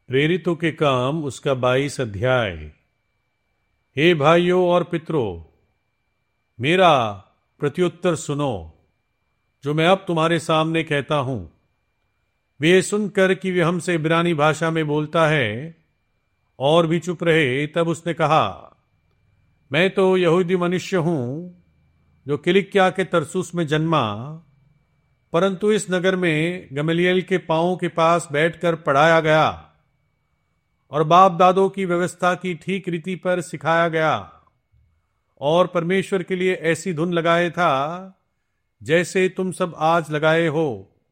प्रेरितों के काम उसका 22 अध्याय। हे भाइयों और पितरों, मेरा प्रत्युत्तर सुनो जो मैं अब तुम्हारे सामने कहता हूं। वे सुनकर कि वे हमसे इब्रानी भाषा में बोलता है और भी चुप रहे। तब उसने कहा, मैं तो यहूदी मनुष्य हूं जो किलिकिया के तरसुस में जन्मा, परंतु इस नगर में गमलीएल के पांवों के पास बैठकर पढ़ाया गया और बाप दादों की व्यवस्था की ठीक रीति पर सिखाया गया और परमेश्वर के लिए ऐसी धुन लगाए था जैसे तुम सब आज लगाए हो।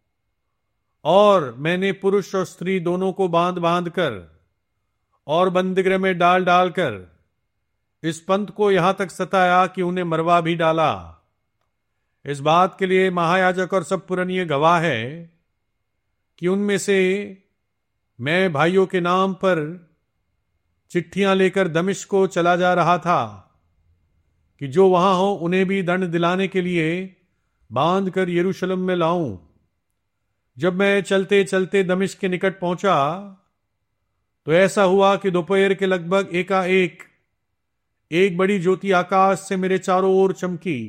और मैंने पुरुष और स्त्री दोनों को बांध बांध कर और बंदीगृह में डाल डाल कर इस पंथ को यहां तक सताया कि उन्हें मरवा भी डाला। इस बात के लिए महायाजक और सब पुरनिये गवाह है कि उनमें से मैं भाइयों के नाम पर चिट्ठियां लेकर दमिश्क को चला जा रहा था कि जो वहां हो उन्हें भी दंड दिलाने के लिए बांध कर यरूशलेम में लाऊं। जब मैं चलते चलते दमिश्क के निकट पहुंचा तो ऐसा हुआ कि दोपहर के लगभग एकाएक एक बड़ी ज्योति आकाश से मेरे चारों ओर चमकी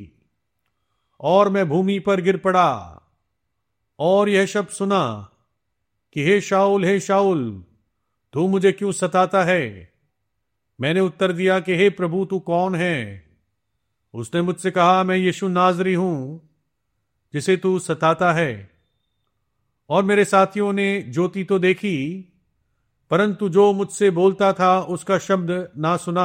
और मैं भूमि पर गिर पड़ा और यह शब्द सुना कि हे शाऊल, तू मुझे क्यों सताता है? मैंने उत्तर दिया कि हे प्रभु, तू कौन है? उसने मुझसे कहा, मैं यीशु नाजरी हूं जिसे तू सताता है। और मेरे साथियों ने ज्योति तो देखी, परंतु जो मुझसे बोलता था उसका शब्द ना सुना।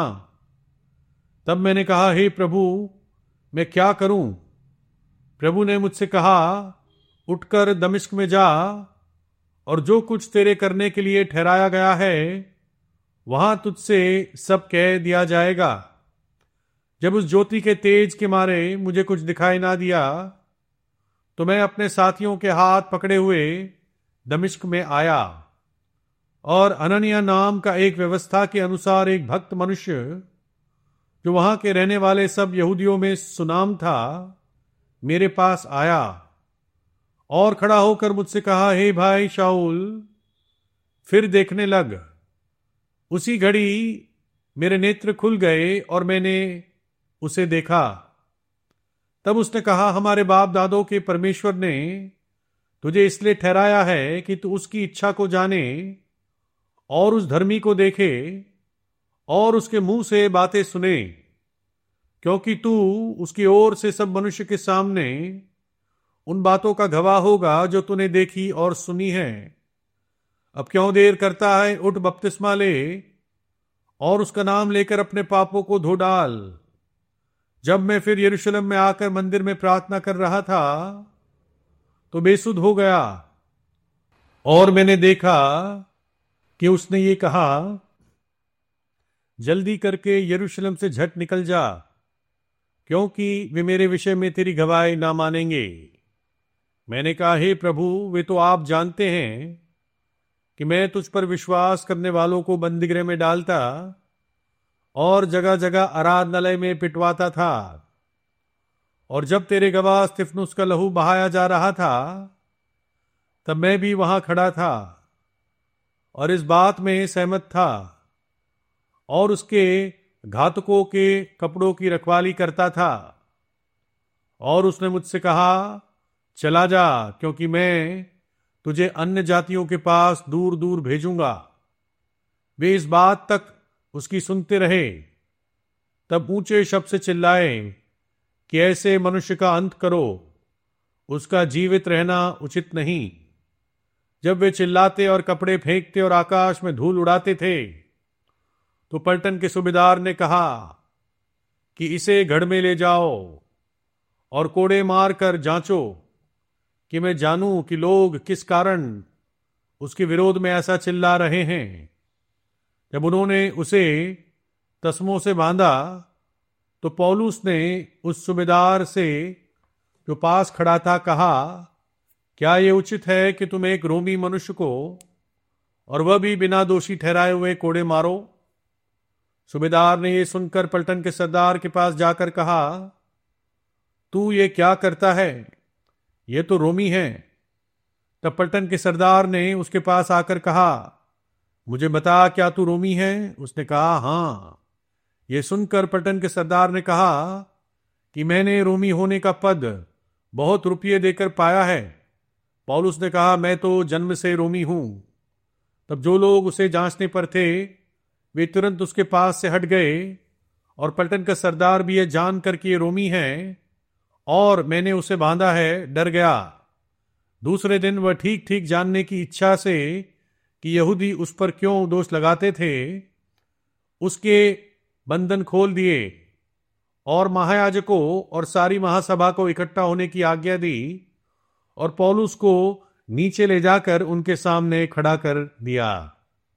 तब मैंने कहा, हे प्रभु, मैं क्या करूं? प्रभु ने मुझसे कहा, उठकर दमिश्क में जा और जो कुछ तेरे करने के लिए ठहराया गया है वहां तुझसे सब कह दिया जाएगा। जब उस ज्योति के तेज के मारे मुझे कुछ दिखाई ना दिया तो मैं अपने साथियों के हाथ पकड़े हुए दमिश्क में आया। और अननिया नाम का एक व्यवस्था के अनुसार एक भक्त मनुष्य जो वहां के रहने वाले सब यहूदियों में सुनाम था मेरे पास आया और खड़ा होकर मुझसे कहा, हे भाई शाऊल, फिर देखने लग। उसी घड़ी मेरे नेत्र खुल गए और मैंने उसे देखा। तब उसने कहा, हमारे बाप दादों के परमेश्वर ने तुझे इसलिए ठहराया है कि तू उसकी इच्छा को जाने और उस धर्मी को देखे और उसके मुंह से बातें सुने, क्योंकि तू उसकी ओर से सब मनुष्य के सामने उन बातों का गवाह होगा जो तूने देखी और सुनी है। अब क्यों देर करता है? उठ, बपतिस्मा ले और उसका नाम लेकर अपने पापों को धो डाल। जब मैं फिर यरूशलेम में आकर मंदिर में प्रार्थना कर रहा था तो बेसुध हो गया और मैंने देखा कि उसने ये कहा, जल्दी करके यरूशलेम से झट निकल जा, क्योंकि वे मेरे विषय में तेरी गवाही ना मानेंगे। मैंने कहा, हे प्रभु, वे तो आप जानते हैं कि मैं तुझ पर विश्वास करने वालों को बंदीगृह में डालता और जगह जगह आराधनालय में पिटवाता था। और जब तेरे गवाह स्तिफनुस का लहू बहाया जा रहा था तब मैं भी वहां खड़ा था और इस बात में सहमत था और उसके घातकों के कपड़ों की रखवाली करता था। और उसने मुझसे कहा, चला जा, क्योंकि मैं तुझे अन्य जातियों के पास दूर दूर भेजूंगा। वे इस बात तक उसकी सुनते रहे। तब ऊंचे शब्द से चिल्लाए कि ऐसे मनुष्य का अंत करो, उसका जीवित रहना उचित नहीं। जब वे चिल्लाते और कपड़े फेंकते और आकाश में धूल उड़ाते थे तो पलटन के सूबेदार ने कहा कि इसे गढ़ में ले जाओ और कोड़े मार कर जांचो कि मैं जानूं कि लोग किस कारण उसके विरोध में ऐसा चिल्ला रहे हैं। जब उन्होंने उसे तस्मों से बांधा तो पौलुस ने उस सूबेदार से जो पास खड़ा था कहा, क्या यह उचित है कि तुम एक रोमी मनुष्य को, और वह भी बिना दोषी ठहराए हुए, कोड़े मारो? सूबेदार ने यह सुनकर पलटन के सरदार के पास जाकर कहा, तू ये क्या करता है? ये तो रोमी है। तब पलटन के सरदार ने उसके पास आकर कहा, मुझे बता, क्या तू रोमी है? उसने कहा, हाँ। यह सुनकर पलटन के सरदार ने कहा कि मैंने रोमी होने का पद बहुत रुपये देकर पाया है। पौलुस ने कहा, मैं तो जन्म से रोमी हूं। तब जो लोग उसे जांचने पर थे वे तुरंत उसके पास से हट गए, और पलटन का सरदार भी यह जानकर कि ये रोमी है और मैंने उसे बांधा है, डर गया। दूसरे दिन वह ठीक ठीक जानने की इच्छा से कि यहूदी उस पर क्यों दोष लगाते थे, उसके बंधन खोल दिए और महायाजकों और सारी महासभा को इकट्ठा होने की आज्ञा दी और पौलुस को नीचे ले जाकर उनके सामने खड़ा कर दिया।